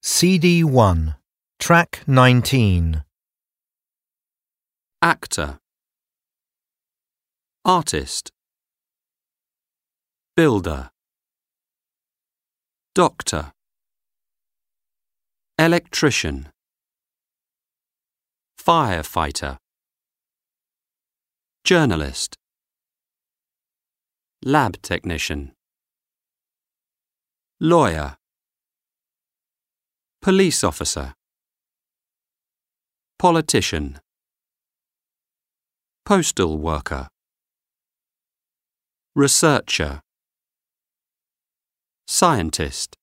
CD1, Track 19. Actor, artist, builder, doctor, electrician, firefighter, journalist, lab technician, lawyer, police officer, politician, postal worker, researcher, scientist,